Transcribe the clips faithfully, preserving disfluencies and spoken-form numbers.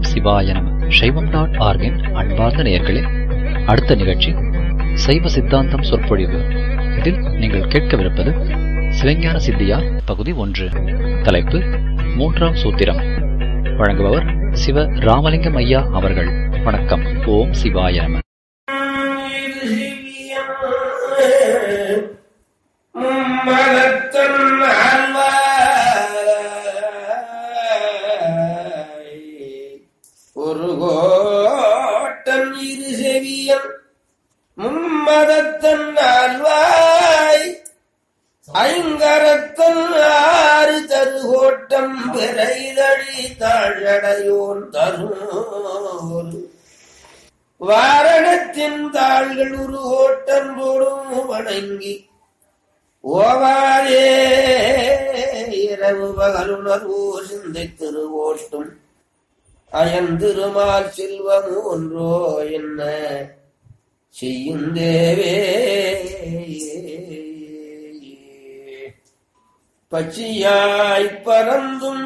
ஓம் சிவாய நம. சைவம் டாட் ஆர்கின் அன்பார்ந்த நேயர்களே, அடுத்த நிகழ்ச்சி சைவ சித்தாந்தம் சொற்பொழிவு. இதில் நீங்கள் கேட்கவிருப்பது சிவஞான சித்தியார் பகுதி ஒன்று. தலைப்பு மூன்றாம் சூத்திரம். வழங்குபவர் சிவ ராமலிங்கம் ஐயா அவர்கள். வணக்கம். ஓம் சிவாய நம. ஒரு கோட்டன் இரு செவியன் மும்மதத்தன் ஆழ்வாய் ஐங்கரத்தன் ஆறு தருகோட்டம் பிறைதழி தாழடையோன் தரும் வாரணத்தின் தாள்கள் ஒரு கோட்டன் போடும் வணங்கி ஓவாதே இரவு பகலுணர்வோ சிந்தை திருவோட்டும் அயந்திருமால் செல்வம் ஒன்றோ என்ன செய்யும் தேவே. பச்சியாய் பறந்தும்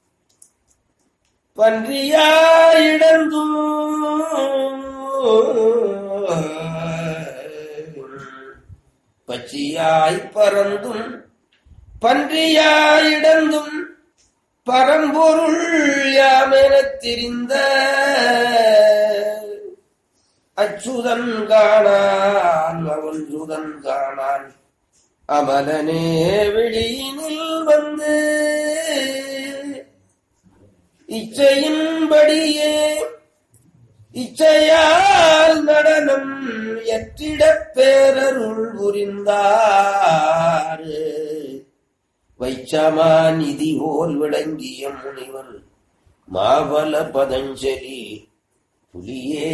பன்றியாயிடந்தும் பச்சியாய் பறந்தும் பன்றியாயிடந்தும் பரம்பொருள் யாமெனத் தெரிந்த அச்சுதன் காணான் அவன் சுதன் காணான் அமலனே வெளியினில் வந்து இச்சையின்படியே இச்சையால் நடனம் எற்றிடப் பேரருள் புரிந்தார். வைச்சமா நிதி போல் விளங்கிய முனிவர் மாபல பதஞ்சலி புலியே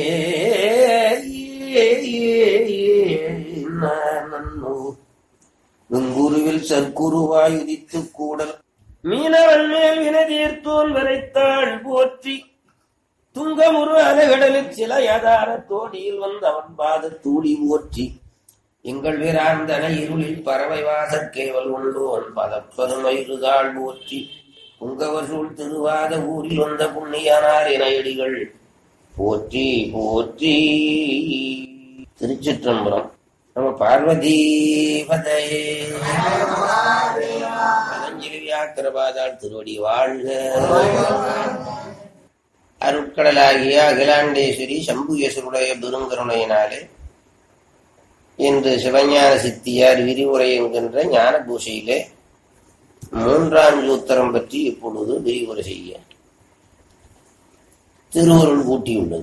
வெங்குருவில் சற்குருவாய் உதித்து கூடல் மீனவன் மேல் வினதீர்த்தோன் வரைத்தாள் போற்றி துங்கமுரு அலைகடலில் சில யதார தோடியில் வந்த அவன் பாத தூடி போற்றி எங்கள் வீராந்தன இருளில் பறவை வாசற்கேவல் உண்டோன் பதப்பெருமை இருதாள் போற்றி உங்கவர் சூழ் திருவாத ஊரில் வந்த புண்ணியனார் இணையடிகள் போற்றி போற்றி. திருச்சிற்றம்பலம். நம்ம பார்வதி பதையே பதஞ்சலி வியாக்கிரபாதாள் திருவடி வாழ்க. அருட்கடலாகிய அகிலாண்டேஸ்வரி சம்புகேஸ்வருடைய பெருங்கருணையினாலே இன்று சிவஞான சித்தியார் விரிவுரை என்கின்ற ஞான பூசையிலே மூன்றாம் சூத்திரம் பற்றி இப்பொழுது விரிவுரை செய்ய திருவருள் கூட்டியுள்ளது.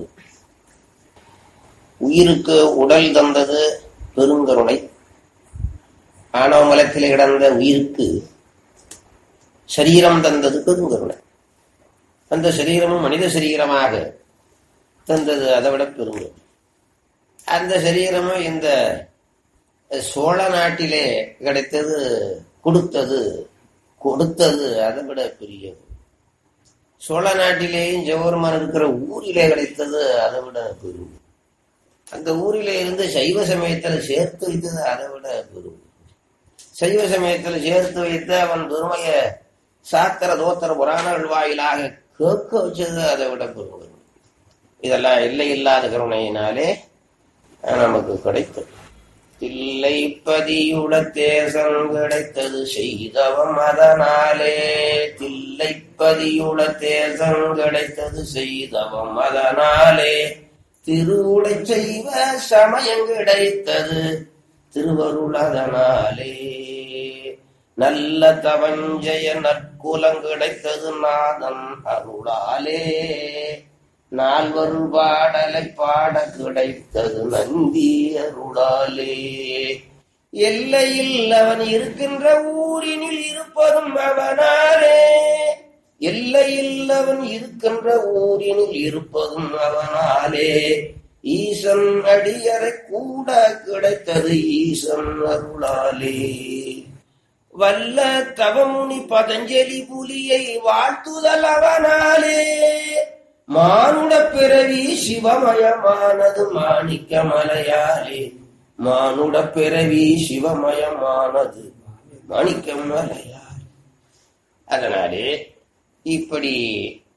உயிருக்கு உடல் தந்தது பெருங்கருணை. ஆணவமலத்தில் கிடந்த உயிருக்கு சரீரம் தந்தது பெருங்கருணை. அந்த சரீரமும் மனித சரீரமாக தந்தது அதை விட பெருங்கருணை. அந்த சரீரமும் இந்த சோழ நாட்டிலே கிடைத்தது கொடுத்தது கொடுத்தது அதை விட பெரியது. சோழ நாட்டிலேயும் ஜெவருமான் இருக்கிற ஊரிலே கிடைத்தது அதை விட பெரும். அந்த ஊரிலே இருந்து சைவ சமயத்தில் சேர்த்து வைத்தது அதை விட பெரும். சைவ சமயத்தில் சேர்த்து வைத்து அவன் பெருமைய சாத்திர தோத்திர புராணங்கள் வாயிலாக கேட்க வச்சது அதை விட பெரும். இதெல்லாம் இல்லை இல்லாத கருணையினாலே நமக்கு கிடைத்தது. தில்லை பதியுட தேசம் கிடைத்தது செய்தவம் அதனாலே. தில்லை பதியுட தேசம் கிடைத்தது செய்தவம் அதனாலே. திருவுடை செய்வ சமயம் கிடைத்தது திருவருள் அதனாலே. நல்ல தவஞ்சய நற்குலம் கிடைத்தது நாதன் அருளாலே. நால்வரு பாடலை பாட கிடைத்தது நந்தி அருளாலே. எல்லையில் அவன் இருக்கின்ற ஊரினில் இருப்பதும் அவனாலே. எல்லையில் அவன் இருக்கின்ற ஊரினில் இருப்பதும் அவனாலே. ஈசன் அடியறை கூட கிடைத்தது ஈசன் அருளாலே. வல்ல தவமுனி பதஞ்சலி புலியை வாழ்த்துதல் அவனாலே. மானுட பிறவி சிவமயமானது மாணிக்க மலையாலே. மானுட பிறவி சிவமயமானது மாணிக்க மலையாலே. அதனாலே இப்படி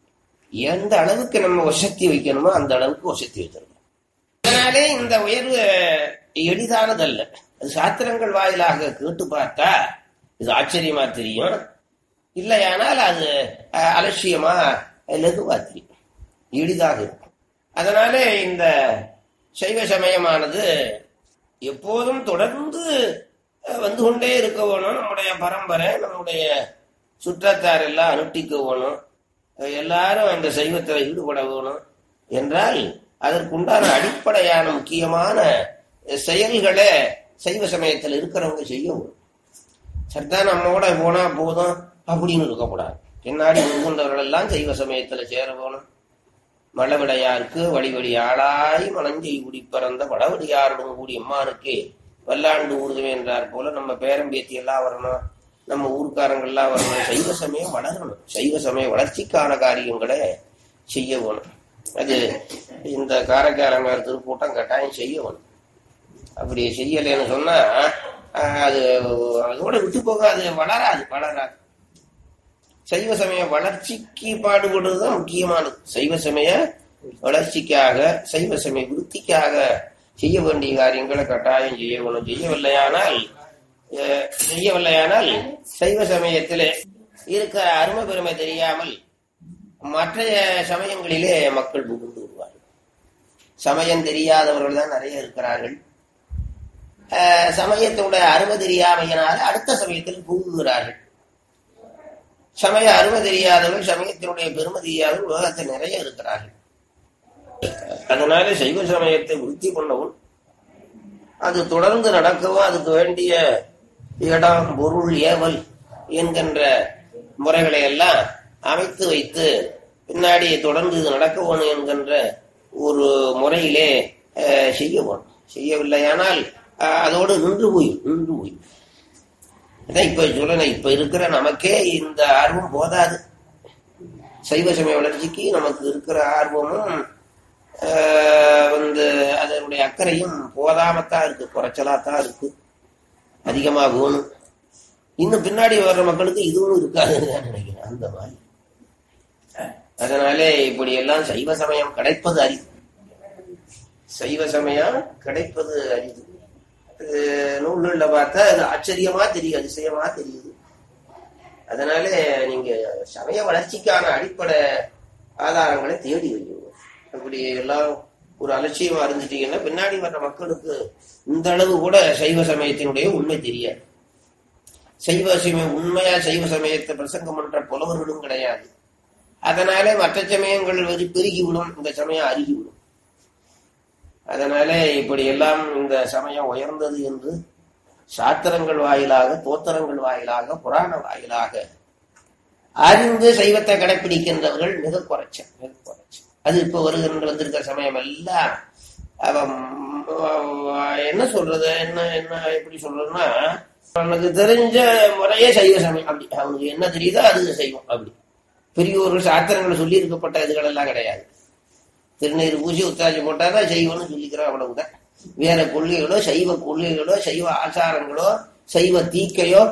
எந்த அளவுக்கு நம்ம வசத்தி வைக்கணுமோ அந்த அளவுக்கு வசத்தி வச்சிருக்கோம். அதனாலே இந்த உயர்வு எளிதானதல்ல. அது சாத்திரங்கள் வாயிலாக கேட்டு பார்த்தா இது ஆச்சரியமா தெரியும். இல்லையானால் அது அலட்சியமா லகுவா தெரியும், எளிதாக இருக்கும். அதனாலே இந்த சைவ சமயமானது எப்போதும் தொடர்ந்து வந்து கொண்டே இருக்க வேணும். நம்முடைய பரம்பரை, நம்முடைய சுற்றத்தார் எல்லாம் அனுஷ்டிக்க வேணும், எல்லாரும் அந்த சைவத்தில் ஈடுபட வேணும் என்றால் அதற்குண்டான அடிப்படையான முக்கியமான செயல்களை சைவ சமயத்தில் இருக்கிறவங்க செய்யவும். சரிதான் நம்மோட போனா போதும் அப்படின்னு இருக்கக்கூடாது. பின்னாடி முன்கொண்டவர்கள் எல்லாம் சைவ சமயத்துல சேர போகணும். மழவிடையாருக்கு வழிவழி ஆளாய் மணஞ்செய் குடி பிறந்த வடவடியாருடன் கூடி அம்மானுக்கு வல்லாண்டு ஊர்துவே என்றார் போல நம்ம பேரம்பேத்தி எல்லாம் வரணும், நம்ம ஊர்க்காரங்கள்லாம் வரணும். சைவ சமயம் வளரணும். சைவ சமய வளர்ச்சிக்கான காரியங்களை செய்ய வேணும். அது இந்த காரைக்காரங்க திருக்கூட்டம் கட்டாயம் செய்ய வேணும். அப்படி செய்யலைன்னு சொன்னா அது அதோட விட்டு போக, அது வளராது வளராது சைவ சமய வளர்ச்சிக்கு பாடுபடுறதுதான் முக்கியமானது. சைவ சமய வளர்ச்சிக்காக, சைவ சமய விருத்திக்காக செய்ய வேண்டிய காரியங்களை கட்டாயம் செய்ய வேணும். செய்யவில்லையானால் செய்யவில்லையானால் சைவ சமயத்திலே இருக்க அருமை பெருமை தெரியாமல் மற்ற சமயங்களிலே மக்கள் புகுந்து வருவார்கள். சமயம் தெரியாதவர்கள் தான் நிறைய இருக்கிறார்கள். சமயத்துடைய அருமை தெரியாமையினால அடுத்த சமயத்தில் புகுகிறார்கள். சமய அருமை தெரியாதவர்கள், சமயத்தினுடைய பெருமை தெரியாதவர்கள் உலகத்தில் நிறைய இருக்கிறார்கள். அதனால சைவ சமயத்தை விருத்தி பண்ணவும், அது தொடர்ந்து நடக்கவும், அதுக்கு வேண்டிய இடம், பொருள், ஏவல் என்கின்ற முறைகளை எல்லாம் அமைத்து வைத்து பின்னாடி தொடர்ந்து இது நடக்கணும் என்கின்ற ஒரு முறையிலே செய்யவும். செய்யவில்லையானால் அதோடு நின்று போய் நின்று போய் இப்ப சொல்ல இப்ப இருக்கிற நமக்கே இந்த ஆர்வம் போதாது. சைவ சமய வளர்ச்சிக்கு நமக்கு இருக்கிற ஆர்வமும் வந்து அதனுடைய அக்கறையும் போதாமத்தான் இருக்கு, குறைச்சலாத்தான் இருக்கு. அதிகமா போகணும். இன்னும் பின்னாடி வர்ற மக்களுக்கு இதுவும் இருக்காதுன்னு தான் நினைக்கிறேன். அந்த மாதிரி அதனாலே இப்படி எல்லாம் சைவ சமயம் கிடைப்பது அரிது. சைவ சமயம் கிடைப்பது அரிது. நூல்கள்ல பார்த்தா அது ஆச்சரியமா தெரியுது, அதிசயமா தெரியுது. அதனால நீங்க சமய வளர்ச்சிக்கான அடிப்படை ஆதாரங்களை தேடி வைக்கணும். அப்படி எல்லாம் ஒரு அலட்சியமா இருந்துட்டீங்கன்னா பின்னாடி வர்ற மக்களுக்கு இந்த அளவு கூட சைவ சமயத்தினுடைய உண்மை தெரியாது. சைவ சமயம் உண்மையா சைவ சமயத்தை பிரசங்கம் பண்ற புலவர்களும் கிடையாது. அதனால மற்ற சமயங்கள் வந்து பெருகிவிடும், இந்த சமயம் அருகிவிடும். அதனால இப்படி எல்லாம் இந்த சமயம் உயர்ந்தது என்று சாத்திரங்கள் வாயிலாக, தோத்திரங்கள் வாயிலாக, புராண வாயிலாக அறிந்து சைவத்தை கடைப்பிடிக்கின்றவர்கள் மிக குறைச்ச மிக குறைச்ச அது இப்ப வருகின்ற வந்திருக்கிற சமயம் எல்லாம் அவன் என்ன சொல்றது, என்ன என்ன எப்படி சொல்றதுன்னா, அவனுக்கு தெரிஞ்ச முறையே சைவ சமயம். அப்படி அவனுக்கு என்ன தெரியுதோ அது செய்வோம். அப்படி பெரியோர்கள் சாத்திரங்களை சொல்லி இருக்கப்பட்ட இதுகள் எல்லாம் கிடையாது. திருநீர் பூசி உத்தாச்சி போட்டாதான் செய்வம்னு சொல்லிக்கிறோம், அவ்வளவுதான். வேற கொள்கைகளோ, சைவ கொள்கைகளோ, சைவ ஆச்சாரங்களோ, சைவ தீக்கையோ.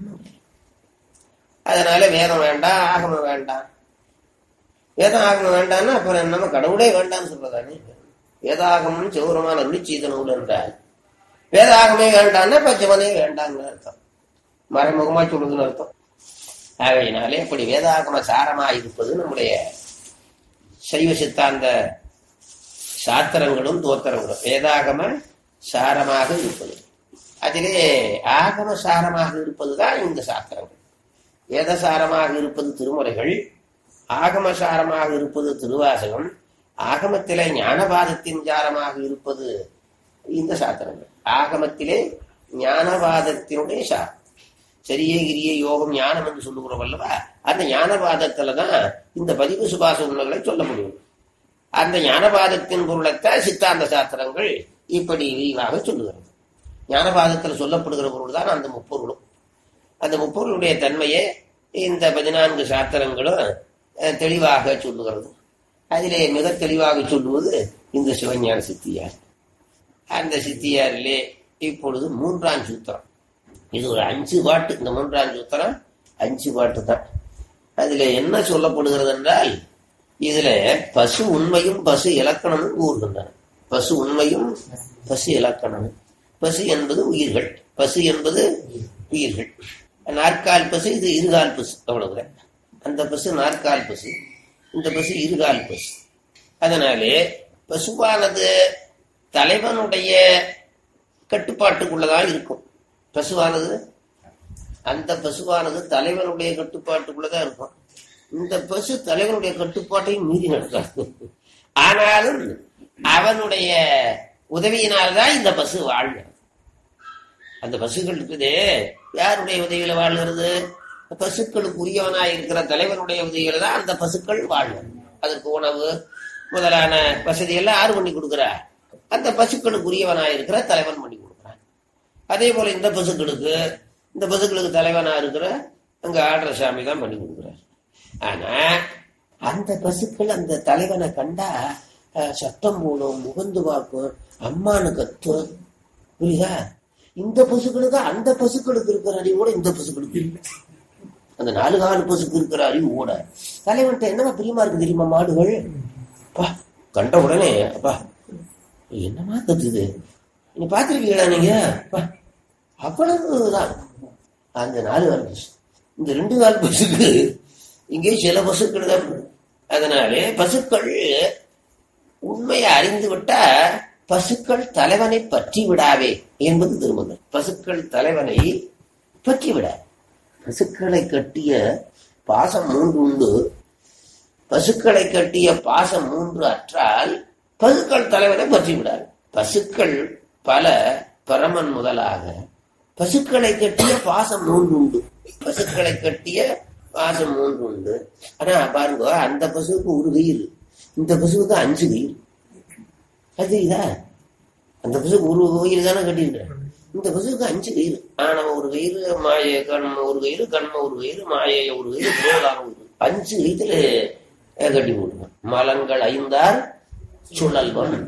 அதனால வேதம் வேண்டாம், ஆகமம் வேண்டாம். வேதம் ஆகமம் வேண்டாம்னா அப்புறம் நம்ம கடவுளே வேண்டாம்னு சொல்றதானே. வேதாகமம் சிவருமான அருளி செய்த நூல் என்றால் வேதாகமே வேண்டாம்னா பச்சமனே வேண்டாம்னு அர்த்தம், மறைமுகமா சொல்லுதுன்னு அர்த்தம். ஆகையினாலே இப்படி வேதாகம சாரமா இருப்பது நம்முடைய சைவ சித்தாந்த சாத்திரங்களும் தோத்திரங்களும் வேதாகம சாரமாக இருப்பது. அதிலே ஆகம சாரமாக இருப்பதுதான் இந்த சாத்திரங்கள். வேதசாரமாக இருப்பது திருமுறைகள், ஆகமசாரமாக இருப்பது திருவாசகம், ஆகமத்திலே ஞானவாதத்தின் சாரமாக இருப்பது இந்த சாத்திரங்கள். ஆகமத்திலே ஞானவாதத்தினுடைய சாரம், சரியே கிரிய யோகம் ஞானம் என்று சொல்லுகிறோம் அல்லவா, அந்த ஞானவாதத்துலதான் இந்த பதிவு சுபாச உண்மைகளை சொல்ல முடியும். அந்த ஞானவாதத்தின் பொருளைத்தான் சித்தாந்த சாத்திரங்கள் இப்படி விரிவாக சொல்லுகிறது. ஞானவாதத்தில் சொல்லப்படுகிற பொருள் தான் அந்த முப்பொருளும். அந்த முப்பொருளுடைய தன்மையை இந்த பதினான்கு சாத்திரங்களும் தெளிவாக சொல்லுகிறது. அதிலே மிக தெளிவாக சொல்லுவது இந்த சிவஞான சித்தியார். அந்த சித்தியாரிலே இப்பொழுது மூன்றாம் சூத்திரம். இது ஒரு அஞ்சு பாட்டு. இந்த மூன்றாம் சூத்திரம் அஞ்சு பாட்டு தான். அதுல என்ன சொல்லப்படுகிறது என்றால், இதுல பசு உண்மையும் பசு இலக்கணமும் கூறுகின்றன. பசு உண்மையும் பசு இலக்கணமும். பசு என்பது உயிர்கள், பசு என்பது உயிர்கள். நாற்கால் பசு, இது இருகால் பசு, அவ்வளவுதான். அந்த பசு நாற்கால் பசு, இந்த பசு இருகால் பசு. அதனாலே பசுவானது தலைவனுடைய கட்டுப்பாட்டுக்குள்ளதான் இருக்கும். பசுவானது அந்த பசுவானது தலைவனுடைய கட்டுப்பாட்டுக்குள்ளதான் இருக்கும். இந்த பசு தலைவனுடைய கட்டுப்பாட்டையும் மீறி நடக்காது. ஆனாலும் அவனுடைய உதவியினால்தான் இந்த பசு வாழ்கிறது. அந்த பசுக்கள் இருக்குது, யாருடைய உதவியில வாழ்கிறது? பசுக்களுக்கு உரியவனாய் இருக்கிற தலைவனுடைய உதவியில தான் அந்த பசுக்கள் வாழ்கிறது. அதற்கு உணவு முதலான வசதி எல்லாம் யாரு பண்ணி கொடுக்குறா? அந்த பசுக்களுக்கு உரியவனாய் இருக்கிற தலைவன் பண்ணி கொடுக்குறான். அதே போல இந்த பசுக்களுக்கு இந்த பசுக்களுக்கு தலைவனா இருக்கிற அங்க ஆடுற சாமி தான் பண்ணி கொடுக்குறாரு. ஆனா அந்த பசுக்கள் அந்த தலைவனை கண்டா சத்தம் போடும், முகந்து பார்க்கும், அம்மானு கத்தும். புரியுதா? இந்த பசுக்களுக்கு அந்த பசுக்களுக்கு இருக்கிற அறிவு கூட இந்த பசுக்களுக்கு இல்லை. அந்த நாலு கால பசுக்கு இருக்கிற அறிவு கூட தலைவன்ட்ட என்னமா பிரியமா இருக்கு தெரியுமா? மாடுகள் அப்பா கண்ட உடனே அப்பா என்னமா கத்துது, நீ பாத்திருக்கீங்களா நீங்க? அவ்வளவுதான். அந்த நாலு கால் பசு, இந்த ரெண்டு கால் பசுக்கு இங்கே சில பசுக்கள் தான். அதனாலே பசுக்கள் உண்மையை அறிந்து விட்டா பசுக்கள் தலைவனை பற்றி விடாவே என்பது திருமணம். பசுக்கள் தலைவனை பற்றி விட. பசுக்களை கட்டிய பாசம் மூன்று உண்டு. பசுக்களை கட்டிய பாசம் மூன்று அற்றால் பசுக்கள் தலைவனை பற்றி விடாது. பசுக்கள் பல பரமன் முதலாக பசுக்களை கட்டிய பாசம் மூன்று உண்டு. பசுக்களை கட்டிய பாசம் மூன்று உண்டு. ஆனா பாருங்க, அந்த பசுவுக்கு ஒரு கயிறு, இந்த பசுவுக்கு அஞ்சு கயிறு. அது இதா அந்த பசுக்கு ஒரு கயிறு தானே கட்டியிருக்கிறேன், இந்த பசுவுக்கு அஞ்சு கயிறு. ஆனவ ஒரு கயிறு, மாய கண்ம ஒரு கயிறு, கண்ம ஒரு கயிறு, மாய ஒரு கயிறு, புரோதான ஒரு கயிறு. அஞ்சு கயிற்றுல கட்டி போட்டுருவேன். மலங்கள் ஐந்தார் சுழல்வன்.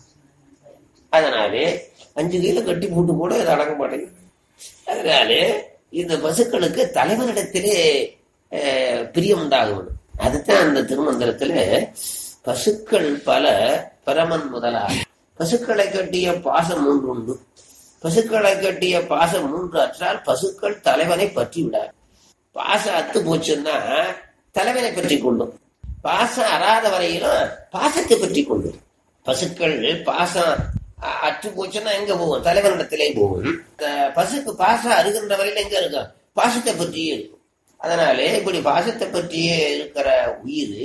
அதனாலே அஞ்சு கயிறுல கட்டி போட்டு கூட இது அடங்க மாட்டேங்குது. அதனாலே இந்த பசுக்களுக்கு தலைவனிடத்திலே பிரியம் உண்டாகும். அதுதான் அந்த திருமந்திரத்துல பசுக்கள் பல பரமன் முதலாக பசுக்களை கட்டிய பாசம் மூன்று உண்டு. பசுக்களை கட்டிய பாசம் மூன்று அற்றால் பசுக்கள் தலைவனை பற்றி விடாது. பாசம் அத்து போச்சுன்னா தலைவனை பற்றி கொள்ளும். பாசம் அறாத வரையிலும் பாசத்தை பற்றி கொள்ளும். பசுக்கள் பாசம் அற்று போச்சுன்னா எங்க போகும்? தலைவனிடத்திலே போகும். பசுக்கு பாசம் அருகின்ற வரையில எங்க இருக்கும்? பாசத்தை பற்றியே இருக்கும். அதனாலே இப்படி பாசத்தை பற்றியே இருக்கிற உயிர்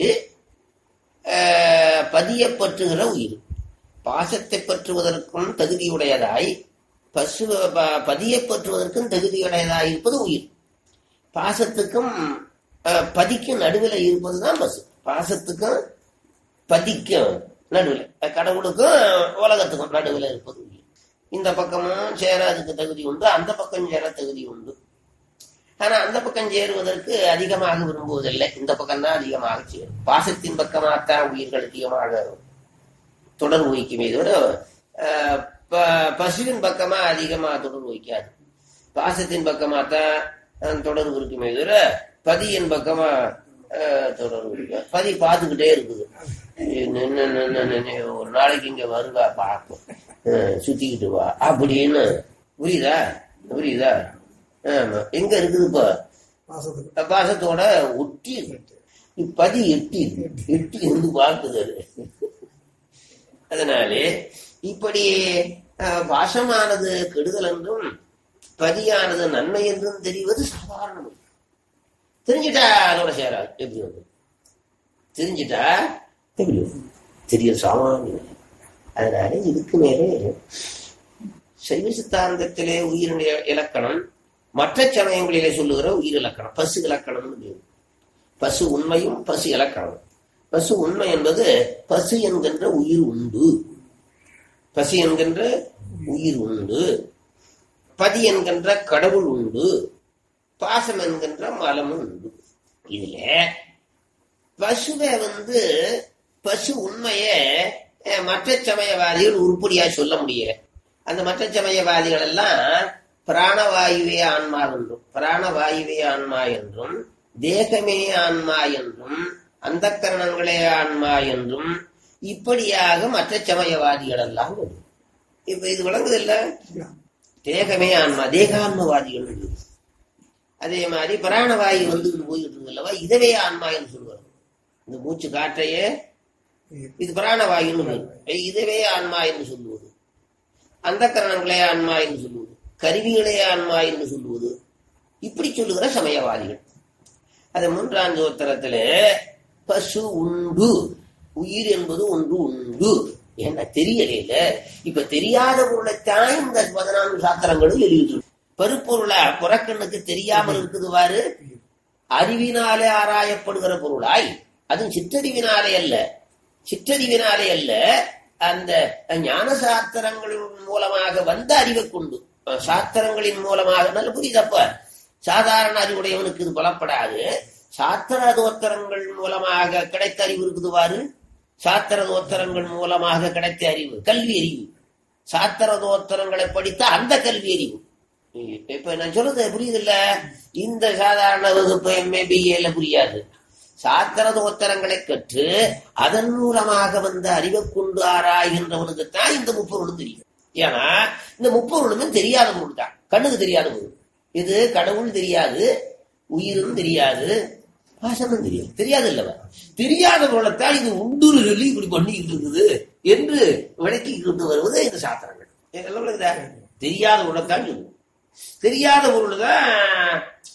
பதிய பற்றுகிற உயிர். பாசத்தை பற்றுவதற்கும் தகுதியுடையதாய் பசு பதிய பற்றுவதற்கும் தகுதியுடையதாய் இருப்பது உயிர். பாசத்துக்கும் பதிக்கும் நடுவில் இருப்பதுதான் பசு. பாசத்துக்கும் பதிக்கும் நடுவில், கடவுளுக்கும் உலகத்துக்கும் நடுவில் இருப்பது உயிர். இந்த பக்கமும் சேராதுக்கு தகுதி உண்டு, அந்த பக்கம் சேர தகுதி உண்டு. ஆனா அந்த பக்கம் சேருவதற்கு அதிகமாக விரும்புவதில்லை, இந்த பக்கம் தான் அதிகமாக சேரும். பாசத்தின் பக்கமாகத்தான் உயிர்கள் அதிகமாக தொடர்பு வைக்குமே தவிர பசுவின் பக்கமா அதிகமா தொடர்பு வைக்காது. பாசத்தின் பக்கமாகத்தான் தொடர்பு இருக்குமே தவிர பதியின் பக்கமா தொடர்பு இருக்க. பதி பார்த்துக்கிட்டே இருக்குது. ஒரு நாளைக்கு இங்க வருவா, பார்க்கும், சுத்திக்கிட்டு வா அப்படின்னு. புரியுதா? புரியுதா? ஆமா. எங்க இருக்குது இப்ப? பாசத்தோட ஒட்டி பதி எட்டி எட்டி இருந்து பார்க்குது. அதனாலே இப்படி பாசமானது கெடுதல் என்றும் பதியானது நன்மை என்றும் தெரிவது சாதாரணம். தெரிஞ்சிட்டா அதோட சேராது. எப்படி வந்து தெரிஞ்சிட்டா தெரிய சாமானியம். அதனால இதுக்கு மேலே சைவ சித்தாந்தத்திலே உயிரினுடைய இலக்கணம் மற்ற சமயங்களிலே சொல்லுகிற உயிர் இலக்கணம் பசு இலக்கணம். பசு உண்மையும் பசு இலக்கணம். பசு உண்மை என்பது பசு என்கின்ற உயிர் உண்டு, பசு என்கின்ற உயிர் உண்டு, பதி என்கின்ற கடவுள் உண்டு, பாசம் என்கின்ற மலமும் உண்டு. இதுல பசுவை வந்து பசு உண்மைய மற்ற சமயவாதிகள் உருப்படியா சொல்ல முடியல. அந்த மற்ற சமயவாதிகள் எல்லாம் பிராணவாயுவே ஆன்மா என்றும் பிராணவாயுவே ஆன்மா என்றும் தேகமே ஆன்மா என்றும் அந்த கரணங்களே ஆன்மா என்றும் இப்படியாக மற்ற சமயவாதிகள் எல்லாம் உண்டு. இப்ப இது விளங்குது இல்ல? தேகமே ஆன்மா, தேகான்மவாதிகள் உண்டு. அதே மாதிரி பிராணவாயு வந்துகிட்டு போயிட்டு இருக்கு அல்லவா, இதவே ஆன்மா என்று சொல்லுவாங்க. இந்த மூச்சு காற்றையே இது பிராணவாயுன்னு இதுவே ஆன்மா என்று சொல்லுவது, அந்த கரணங்களே ஆன்மா என்று சொல்லுவது, கருவிகளே ஆன்மா என்று சொல்லுவது, இப்படி சொல்லுகிற சமயவாதிகள். அது மூன்றாம் சூத்திரத்துல பசு உண்டு, உயிர் என்பது ஒன்று உண்டு என்ன தெரியல. இப்ப தெரியாத பொருளைத்தான் இந்த பதினான்கு சாத்திரங்களும் எழுதிட்டு. பருப்பொருளா புறக்கண்ணுக்கு தெரியாமல் இருக்குதுவாறு அறிவினாலே ஆராயப்படுகிற பொருளாய், அதுவும் சிற்றறிவினாலே அல்ல, சிற்றறிவினாலே அல்ல, அந்த ஞான சாத்திரங்களின் மூலமாக வந்த அறிவை கொண்டு, சாத்திரங்களின் மூலமாக நல்ல புரியுதப்ப. சாதாரண அறிவுடையவனுக்கு இது புலப்படாது. சாத்திர தோத்திரங்கள் மூலமாக கிடைத்த அறிவு இருக்குதுவாறு, சாத்திர தோத்திரங்கள் மூலமாக கிடைத்த அறிவு கல்வி அறிவு, சாத்திர தோத்திரங்களை படித்த அந்த கல்வி அறிவு. இப்ப நான் சொல்றது புரியுது இல்ல? இந்த சாதாரண வகுப்பு எம்ஏ பிஏல புரியாது. சாத்திர தோத்திரங்களை கற்று அதன் மூலமாக வந்த அறிவை கொண்டு ஆராய்கின்றவனுக்குத்தான் இந்த முப்பொருளும் தெரியும். ஏன்னா இந்த முப்பொருளுமே தெரியாத பொருள் தான், கண்ணுக்கு தெரியாத பொருள். இது கடவுள் தெரியாது, உயிரும் தெரியாது, பாசமும் தெரியாது, தெரியாது இல்லவா? தெரியாத பொருளைத்தான் இது உண்டு சொல்லி இப்படி பண்ணிக்கிட்டு இருக்குது என்று விளக்கி கொண்டு வருவது இந்த சாத்திரங்கள். தெரியாத பொருளைத்தான் சொல்லுவோம். தெரியாத பொருள் தான்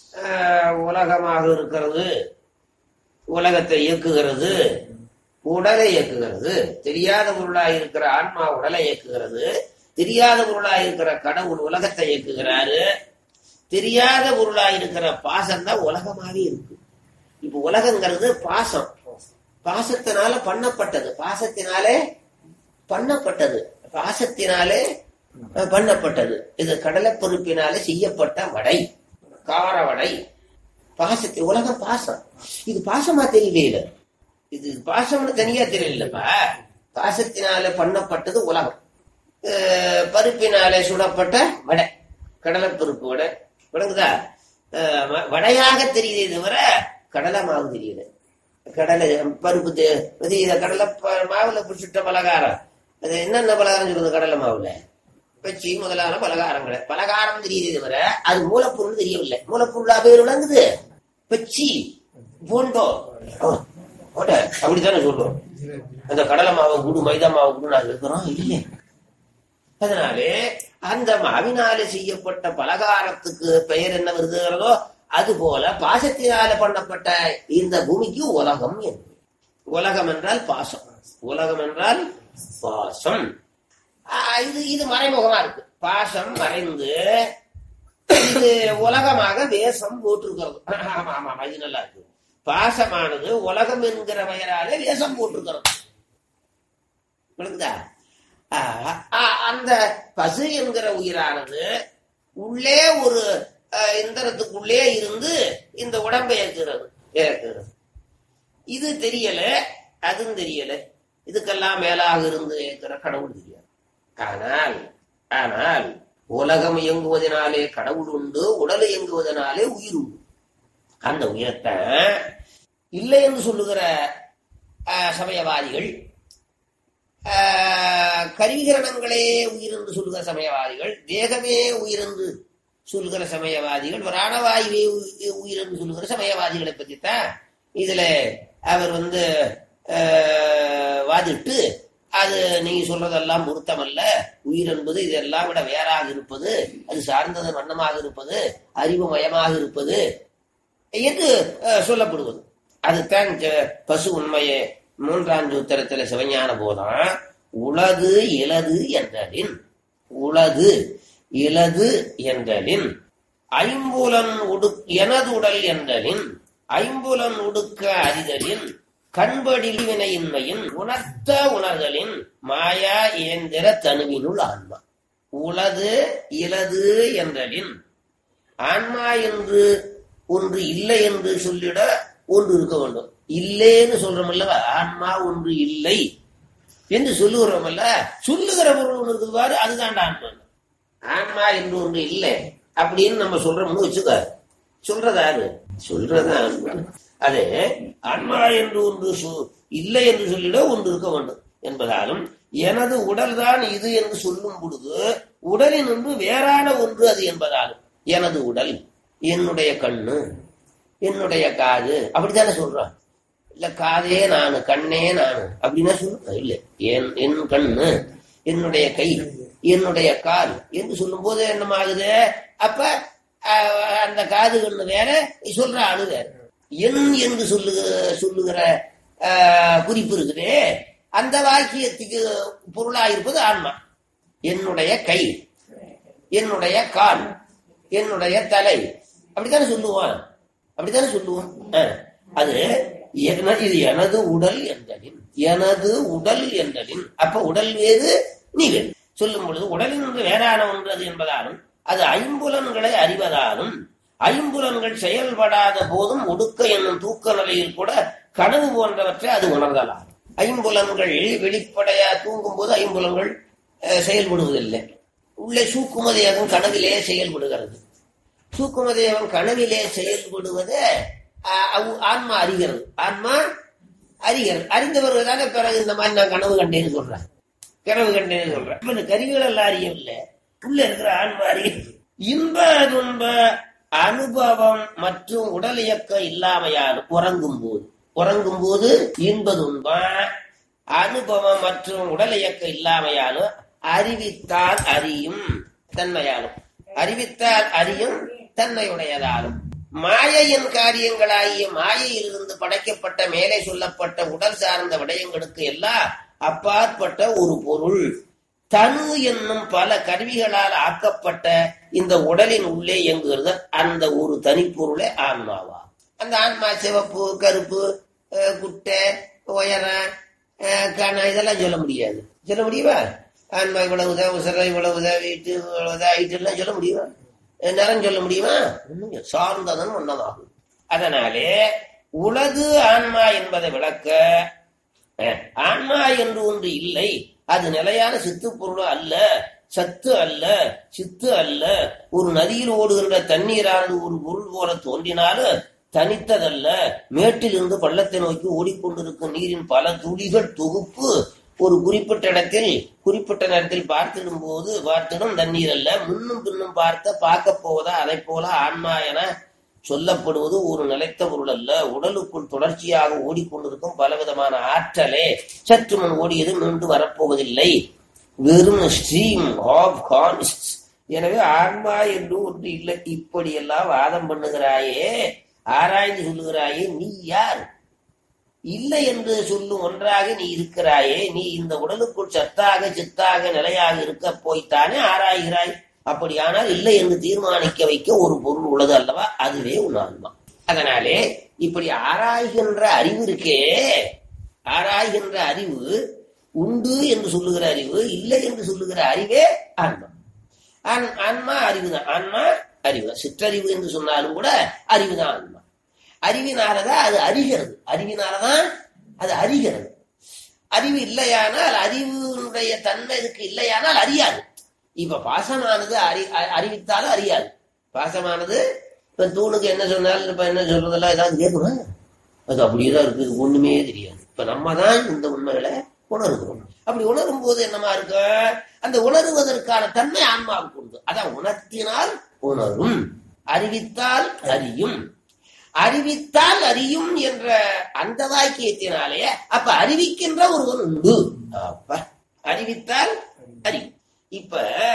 உலகமாக இருக்கிறது, உலகத்தை இயக்குகிறது, உடலை இயக்குகிறது. தெரியாத பொருளாக இருக்கிற ஆன்மா உடலை இயக்குகிறது, தெரியாத பொருளாக இருக்கிற கடவுள் உலகத்தை இயக்குகிறாரு, தெரியாத பொருளாக இருக்கிற பாசம் தான் உலகமாவே இருக்கு. இப்ப உலகங்கிறது பாசம், பாசத்தினால பண்ணப்பட்டது, பாசத்தினாலே பண்ணப்பட்டது, பாசத்தினாலே பண்ணப்பட்டது. இது கடலை பொறுப்பினாலே செய்யப்பட்ட வடை, கார வடை. பாசத்தை உலகம் பாசம். இது பாசமா தெரியல, இது பாசம்னு தனியா தெரியலப்பா. பாசத்தினால பண்ணப்பட்டது உலகம். பருப்பினாலே சுடப்பட்ட வடை, கடலை பருப்பு வடை விளங்குதா? வடையாக தெரியுதே தவிர கடலை மாவு தெரியல. கடலை பருப்பு கடலை மாவுல சுட்ட பலகாரம், அது என்னென்ன பலகாரம் சொல்றது? கடலை மாவுல பச்சி முதலான பலகாரங்களை பலகாரம் தெரியுதே தவிர அது மூலப்பொருள் தெரியவில்லை. மூலப்பொருளா பேர் விளங்குது பச்சி போண்டோ அப்படித்தானே சொல்றோம். அந்த கடலை மாவை கூடு மைதா மாவு கூடு நான் இருக்கிறோம் இல்லை. அதனாலே அந்த மாவினாலே செய்யப்பட்ட பலகாரத்துக்கு பெயர் என்ன வருதுகிறதோ அது போல பாசத்தினால பண்ணப்பட்ட இந்த பூமிக்கு உலகம் என்று. உலகம் என்றால் பாசம், உலகம் என்றால் பாசம். இது இது மறைமுகமா இருக்கு. பாசம் மறைந்து இது உலகமாக வேஷம் போட்டிருக்கிறது. ஆமா ஆமா இது நல்லா இருக்கு. பாசமானது உலகம் என்கிற பெயராலே வேஷம் போட்டிருக்கிறது. விளங்குதா? அந்த பசு என்கிற உயிரானது உள்ளே ஒரு இந்திரத்துக்குள்ளே இருந்து இந்த உடம்பை ஏற்கிறது ஏற்கிறது. இது தெரியல, அதுவும் தெரியல. இதுக்கெல்லாம் மேலாக இருந்து ஏற்கிற கடவுள் தெரியாது. ஆனால் ஆனால் உலகம் இயங்குவதனாலே கடவுள் உண்டு, உடல் இயங்குவதனாலே உயிர் உண்டு. அந்த உயிரத்தை இல்லை என்று சொல்லுகிற சமயவாதிகள், கருவிகரணங்களே உயிர் என்று சொல்லுகிற சமயவாதிகள், தேகமே உயிர் என்று சொல்லுகிற சமயவாதிகள், பிராணவாயுவே உயிர் என்று சொல்லுகிற சமயவாதிகளை பற்றித்தான் இதுல அவர் வந்து வாதிட்டு, அது நீங்க சொல்றதெல்லாம் பொருத்தமல்ல, உயிர் என்பது இதெல்லாம் விட வேறாக இருப்பது, அது சார்ந்தது வண்ணமாக இருப்பது, அறிவு மயமாக இருப்பது என்று சொல்லப்படுவது. அதுதான் பசு உண்மையே மூன்றாம் சூத்திரத்துல சிவஞான போதான். உளது இலது என்றலின், உளது இலது என்றலின், ஐம்புலன் உடு எனது உடல் என்றலின், ஐம்புலன் உடுக்க அறிதலின், கண்படில் வினையின்மையின் உணர்த்த உணர்தலின், மாயா ஏந்திர தனுவினுள் ஆன்மா. உளது இலது என்றலின், ஆன்மா என்று ஒன்று இல்லை என்று சொல்லிட ஒன்று இருக்க வேண்டும். இல்லைன்னு சொல்றோம் அல்லவா, ஆன்மா ஒன்று இல்லை என்று சொல்லுகிறோம் அல்ல, சொல்லுகிற பொருள் ஒன்று இருக்குவாரு, அதுதான் ஆன்மா. ஆன்மா என்று ஒன்று இல்லை அப்படின்னு நம்ம சொல்றோம்னு வச்சுக்க, சொல்றதாரு சொல்றதா ஆன்மா. அது ஆன்மா என்று ஒன்று இல்லை என்று சொல்லிட ஒன்று இருக்க வேண்டும் என்பதாலும், எனது உடல் தான் இது என்று சொல்லும் பொழுது உடலின் ஒன்று வேறான ஒன்று அது என்பதாலும், எனது உடல், என்னுடைய கண்ணு, என்னுடைய காது, அப்படித்தானே சொல்றான். இல்ல காதே நானு, கண்ணே நானு அப்படின்னா சொல்ற இல்ல. என் என் கண்ணு, என்னுடைய கை, என்னுடைய கால் என்று சொல்லும் போது என்னமாகுது? அப்ப அந்த காது கண்ணு வேற, சொல்ற ஆளு வேற. என் என்று சொல்லு சொல்லுகிற குறிப்பு இருக்குதே, அந்த வாக்கியத்துக்கு பொருளாயிருப்பது ஆன்மா. என்னுடைய கை, என்னுடைய கால், என்னுடைய தலை, அப்படித்தானே சொல்லுவான். அப்படித்தானே சொல்லுவோம். அது இது எனது உடல் என்றலின், எனது உடல் என்றலின். அப்ப உடல் வேறு, நீ வேறு சொல்லும் பொழுது உடலின் ஒன்று வேறான ஒன்று அது என்பதாலும், அது ஐம்புலன்களை அறிவதாலும், ஐம்புலன்கள் செயல்படாத போதும் ஒடுக்க என்னும் தூக்க நிலையில் கூட கனவு போன்றவற்றை அது உணர்தலாம். ஐம்புலன்கள் வெளிப்படையா தூங்கும் போது ஐம்புலன்கள் செயல்படுவதில்லை. உள்ளே சூக்குமதேகம் கனவிலே செயல்படுகிறது. சூக்குமதேகம் கனவிலே செயல்படுவதை ஆன்மா அறிகிறது. ஆன்மா அறிகிறது. அறிந்தவர்கள் தானே பிறகு இந்த மாதிரி நான் கனவு கண்டேன்னு சொல்றேன், கனவு கண்டேன்னு சொல்றேன். இப்ப இந்த கருவிகள் எல்லாம் அறியவில்லை, உள்ள இருக்கிற ஆன்மா அறிகிறது. இன்ப துன்ப அனுபவம் மற்றும் உடல் இயக்கம் இல்லாமையாலும் உறங்கும் போது, உறங்கும் போது இன்ப துன்ப அனுபவம் மற்றும் உடல் இயக்கம் இல்லாமையாலும் அறிவித்தால் அறியும் தன்மையாலும், அறிவித்தால் அறியும் தன்மையுடையதாலும், மாயையின் காரியங்களாகிய மாயையிலிருந்து படைக்கப்பட்ட மேலே சொல்லப்பட்ட உடல் சார்ந்த விடயங்களுக்கு எல்லாம் அப்பாற்பட்ட ஒரு பொருள் தனு என்னும் பல கருவிகளால் ஆக்கப்பட்ட இந்த உடலின் உள்ளே இயங்குகிறது. அந்த ஒரு தனிப்பொருளே ஆன்மாவா. அந்த ஆன்மா சிவப்பு, கருப்பு, குட்டை, உயரம், கண இதெல்லாம் சொல்ல முடியாது. சொல்ல முடியுமா? ஆன்மா இவ்வளவுதான், உசர இவ்வளவுதான், வீட்டு இவ்வளவுதான், ஐட்டு எல்லாம் சொல்ல முடியுமா? நேரம் சொல்ல முடியுமா? சார்ந்ததன் ஒன்னதாகும். அதனாலே உலகு ஆன்மா என்பதை விளக்க, ஆன்மா என்று ஒன்று இல்லை, அது நிலையான சித்து பொருள் அல்ல, சத்து அல்ல, சித்து அல்ல. ஒரு நதியில் ஓடுகின்ற தண்ணீரானது ஒரு பொருள் போல தோன்றினாலும் தனித்ததல்ல. மேட்டிலிருந்து பள்ளத்தை நோக்கி ஓடிக்கொண்டிருக்கும் நீரின் பல துளிகள் தொகுப்பு ஒரு குறிப்பிட்ட இடத்தில் குறிப்பிட்ட நேரத்தில் பார்த்திடும் போது பார்த்திடும் தண்ணீர் அல்ல. முன்னும் பின்னும் பார்த்த பார்க்க போவதா அதை போல ஆன்மா என சொல்லப்படுவது ஒரு நிலைத்த பொருள் அல்ல. உடலுக்குள் தொடர்ச்சியாக ஓடிக்கொண்டிருக்கும் பலவிதமான ஆற்றலே சற்று முன் ஓடியது மீண்டும் வரப்போவதில்லை, வெறும் ஸ்ட்ரீம் ஆஃப் கான்ஷியஸ். எனவே ஆன்மா என்று ஒன்று இல்லை. இப்படியெல்லாம் வாதம் பண்ணுகிறாயே, ஆராய்ந்து சொல்லுகிறாயே, நீ யார்? இல்லை என்று சொல்லும் ஒன்றாக நீ இருக்கிறாயே. நீ இந்த உடலுக்குள் சத்தாக சித்தாக நிலையாக இருக்க போய்த்தானே ஆராய்கிறாய். அப்படியானால் இல்லை என்று தீர்மானிக்க வைக்க ஒரு பொருள் உள்ளது அல்லவா? அதுவே உன் ஆன்மா. அதனாலே இப்படி ஆராய்கின்ற அறிவு இருக்கே, ஆராய்கின்ற அறிவு உண்டு என்று சொல்லுகிற அறிவு, இல்லை என்று சொல்லுகிற அறிவே ஆன்மா. ஆன்மா அறிவுதான். ஆன்மா அறிவு. சிற்றறிவு என்று சொன்னாலும் கூட அறிவுதான் ஆன்மா. அறிவினாலதான் அது அறிகிறது. அறிவினாலதான் அது அறிகிறது. அறிவு இல்லையானால், அறிவுடைய தன்மை இதுக்கு இல்லையானால் அறியாது. இப்ப பாசமானது அறி அறிவித்தாலும் அறியாது. பாசமானது இப்ப தூணுக்கு என்ன சொன்னாலும் இப்ப என்ன சொல்றதெல்லாம் ஏதாவது கேட்குமா? அது அப்படியேதான் இருக்கு, ஒண்ணுமே தெரியாது. இப்ப நம்ம தான் இந்த உண்மைகளை உணர்கிறோம். அப்படி உணரும் போது என்னமா இருக்கு? அந்த உணர்வதற்கான தன்மை ஆன்மாவுக்கு உண்டு. அதான் உணர்த்தினால் உணரும், அறிவித்தால் அறியும். அறிவித்தால் அறியும் என்ற அந்த வாக்கியத்தினாலே அப்ப அறிவிக்கின்ற ஒருவன் உண்டு. அப்ப அறிவித்தால் அறியும். இப்ப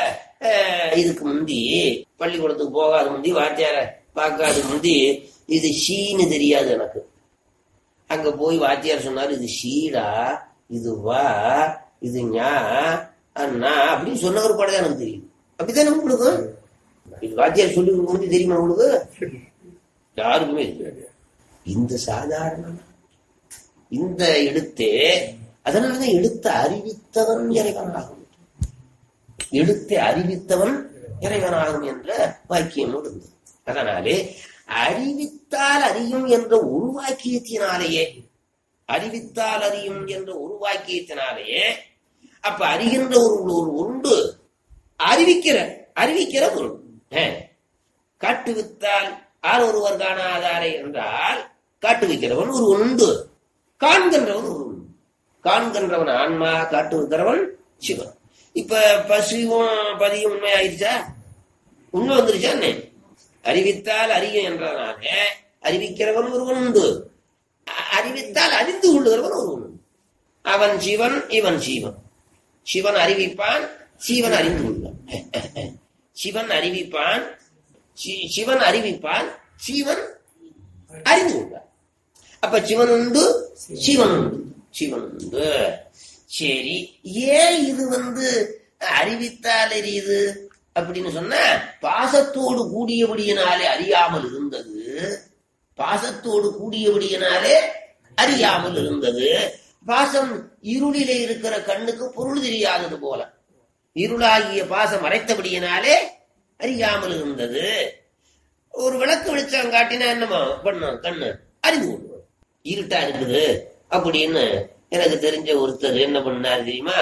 இதுக்கு முந்தி பள்ளிக்கூடத்துக்கு போகாத முந்தி, வாத்தியார பார்க்காத முந்தி, இது ஷீன்னு தெரியாது எனக்கு. அங்க போய் வாத்தியார் சொன்னாரு, இது ஷீடா, இது வா, இது ஞா அண்ணா அப்படின்னு சொன்ன ஒரு படம் எனக்கு தெரியும். அப்படித்தானே உங்களுக்கு இது வாத்தியார் சொல்லி முந்தி தெரியுமா உங்களுக்கு? யாருக்குமே தெரியாது. இந்த சாதாரண இந்த எழுத்தே, அதனாலதான் எழுத்த அறிவித்தவன் இறைவனாகும், எழுத்தை அறிவித்தவன் இறைவனாகும் என்ற வாக்கியம் இருந்தது. அதனாலே அறிவித்தால் அறியும் என்ற ஒரு வாக்கியத்தினாலேயே, அறிவித்தால் அறியும் என்ற ஒரு வாக்கியத்தினாலேயே அப்ப அறிகின்ற ஒரு ஒரு உண்டு, அறிவிக்கிற அறிவிக்கிற பொருள். காட்டுவித்தால் ஆர் ஒருவர் காணாதாரே என்றால் காட்டு வைக்கிறவன் ஒருவன் உண்டு, காண்கின்றவன் ஒரு உண்டு. காண்கின்றவன் ஆன்மா, காட்டு வைக்கிறவன் சிவன். இப்ப பசுவும் பதியும் உண்மை ஆயிடுச்சா? உண்மை வந்துருச்சா? அறிவித்தால் அறியும் என்றனாலே அறிவிக்கிறவன் ஒருவன் உண்டு, அறிவித்தால் அறிந்து கொள்ளுகிறவன் ஒருவன் உண்டு. அவன் சிவன், இவன் சீவன். சிவன் அறிவிப்பான், சீவன் அறிந்து கொள்வான். சிவன் அறிவிப்பான், சிவன் அறிவிப்பான், சீவன் அறிந்து கொள்வான். அப்ப சிவன் உண்டு, சிவன் உண்டு, சிவன் உண்டு. சரி, ஏன் இது வந்து அறிவித்தால் அறியுது அப்படின்னு சொன்ன, பாசத்தோடு கூடியபடியினாலே அறியாமல் இருந்தது. பாசத்தோடு கூடியபடியினாலே அறியாமல் இருந்தது. பாசம் இருளிலே இருக்கிற கண்ணுக்கு பொருள் தெரியாதது போல, இருளாகிய பாசம் மறைத்தபடியினாலே அறியாமல் இருந்தது. ஒரு விளக்கு வெளிச்சம் காட்டினா என்னமோ பண்ணும், கண்ணு அறிந்து கொள்வோம். இருட்டா இருக்குது அப்படின்னு எனக்கு தெரிஞ்ச ஒருத்தர் என்ன பண்ணாரு தெரியுமா?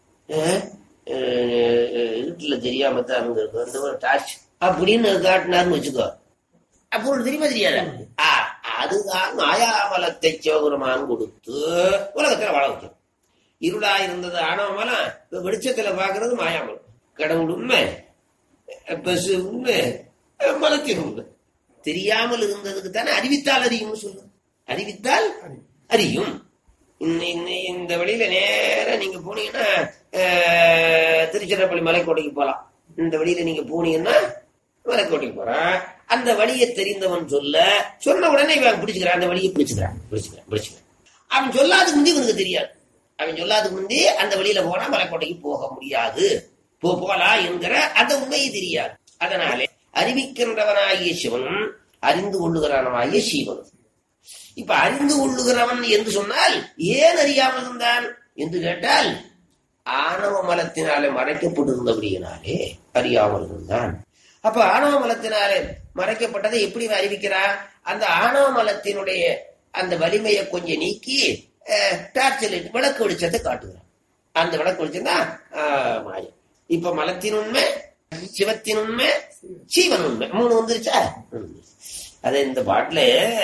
இருட்டுல தெரியாம தான் அங்க இருக்கு அந்த ஒரு டார்ச் அப்படின்னு காட்டினாருன்னு வச்சுக்கோ. அப்போ தெரியுமா தெரியாத? அதுதான் மாயாமலத்தை சிவபெருமான் கொடுத்து உலகத்துல வாழ வைக்கும். இருளா இருந்தது ஆணவமலம், வெளிச்சத்துல பாக்குறது மாயாமலம். கடவுள் உண்மை, பசு உண்மை, மலத்தின் உண்மை. தெரியாமல் இருந்ததுக்கு தானே அறிவித்தால் அறியும் சொல்லு. அறிவித்தால் அறியும். இந்த வழியில நேர நீங்க போனீங்கன்னா திருச்சிராப்பள்ளி மலைக்கோட்டைக்கு போலாம். இந்த வழியில நீங்க போனீங்கன்னா மலைக்கோட்டைக்கு போறான். அந்த வழியை தெரிந்தவன் சொல்ல சொன்ன உடனே இவன் பிடிச்சுக்கிறான், அந்த வழியை பிடிச்சுக்கிறான் பிடிச்சுக்கிறான் பிடிச்சுக்கிறான் அவன் சொல்லாதுக்கு முந்தி இவனுக்கு தெரியாது. அவன் சொல்லாதுக்கு முந்தி அந்த வழியில போனா மலைக்கோட்டைக்கு போக முடியாது, போலாம் என்கிற அந்த உண்மையை தெரியாது. அதனாலே அறிவிக்கின்றவனாகிய சிவன், அறிந்து கொள்ளுகிறவனாகிய சீவன். இப்ப அறிந்து கொள்ளுகிறவன் என்று சொன்னால் ஏன் அறியாமல் இருந்தான் என்று கேட்டால், ஆணவ மலத்தினாலே மறைக்கப்பட்டிருந்தபடியினாலே அறியாமல் இருந்தான். அப்ப ஆணவ மலத்தினாலே மறைக்கப்பட்டதை எப்படி அறிவிக்கிறான்? அந்த ஆணவ மலத்தினுடைய அந்த வலிமையை கொஞ்சம் நீக்கி டார்ச்சல் விளக்கு வெளிச்சத்தை காட்டுகிறான். அந்த விளக்கு வெளிச்சம் தான் மாயம். இப்ப மலத்தின் உண்மை, சிவத்தின் உண்மை, சீவன் உண்மை, மூணு வந்துருச்சா? அத இந்த பாட்டுல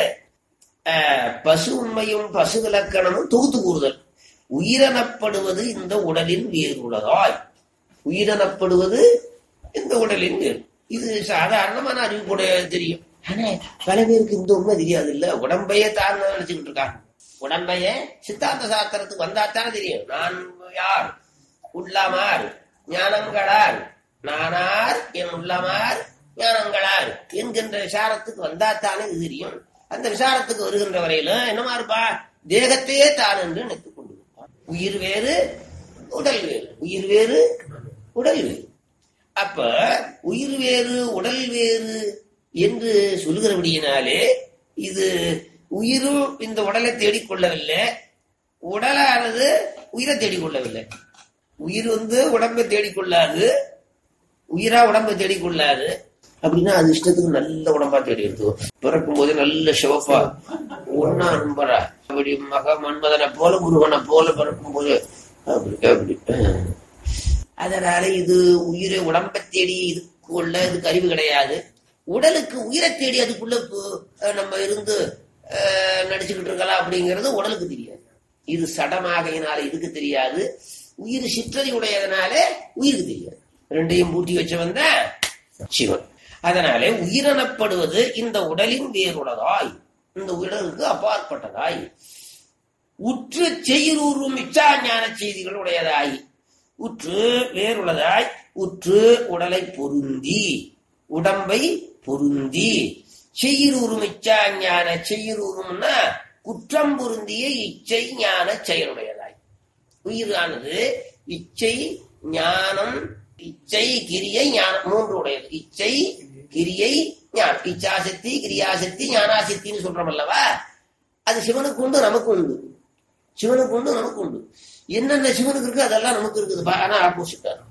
பசு உண்மையும் பசு விலக்கணமும் தொகுத்து கூறுதல். உயிரெனப்படுவது இந்த உடலின் வேறுள்ளதாய். உயிரெனப்படுவது இந்த உடலின் வேறு. இது சாதாரணமான அறிவு கூட தெரியும். ஆனா பல பேருக்கு இந்த உண்மை தெரியாது. இல்ல, உடம்பையே தான் நினைச்சுக்கிட்டு இருக்காங்க. உடம்பையே சித்தாந்த சாஸ்திரத்துக்கு வந்தாத்தானே தெரியும். நான் யார், உள்ளமார் ஞானங்களார், நானார் என் உள்ளமார் ஞானங்களார் என்கின்ற விசாரத்துக்கு வந்தாத்தானே இது தெரியும். அந்த விசாரத்துக்கு வருகின்ற வரையில என்னமா இருப்பா, தேகத்தையே தான் என்று நினைத்துக் கொண்டு இருப்பான். உயிர் வேறு உடல் வேறு, உயிர் வேறு உடல் வேறு. அப்ப உயிர் வேறு உடல் வேறு என்று சொல்லுகிறபடியினாலே இது உயிரும் இந்த உடலை தேடிக்கொள்ளவில்லை, உடலானது உயிரை தேடிக்கொள்ளவில்லை. உயிர் வந்து உடம்பை தேடிக்கொள்ளாது, உயிரா உடம்பை தேடிக்கொள்ளாது. அப்படின்னா அது இஷ்டத்துக்கு நல்ல உடம்பா தேடி எடுத்துவோம். பிறக்கும் போது நல்ல சிவப்பா ஒன்னா நம்பரா அப்படி மக மன்மதனை போல முருகனை போல பிறக்கும் போது அப்படி அப்படி. அதனால இது உயிரை உடம்பை தேடி இதுக்குள்ள இதுக்கு அறிவு கிடையாது. உடலுக்கு உயிரை தேடி அதுக்குள்ள நம்ம இருந்து நடிச்சுக்கிட்டு இருக்கலாம் அப்படிங்கிறது உடலுக்கு தெரியாது. இது சடமாகையினால இதுக்கு தெரியாது, உயிர் சிற்றறி உடையதுனால உயிருக்கு தெரியாது. ரெண்டையும் பூட்டி வச்சவன் தான் சிவன். அதனாலே உயிரெனப்படுவது இந்த உடலின் வேறுள்ளதாய், இந்த உடலுக்கு அப்பாற்பட்டதாய், உற்று செய்யுறும் இச்சா ஞான செய்திகள் உடையதாய், உற்று வேறுள்ளதாய், உற்று உடலை பொருந்தி உடம்பை பொருந்தி, செய்யுறும் இச்சா ஞான, செய்யுறும்னா குற்றம் பொருந்திய இச்சை ஞான செயலுடையதாய். உயிரானது இச்சை ஞானம், இச்சை கிரியை ஞானம் மூன்று உடையது. இச்சை கிரியை ஞானம், இச்சாசக்தி கிரியாசக்தி ஞானாசக்தின்னு சொல்றோம் அல்லவா. அது சிவனுக்கு உண்டு, நமக்கு உண்டு. சிவனுக்கு உண்டு, நமக்கு உண்டு. என்னென்ன சிவனுக்கு இருக்கு அதெல்லாம் நமக்கு இருக்குது. ஆனா ஆப்போசிட்டா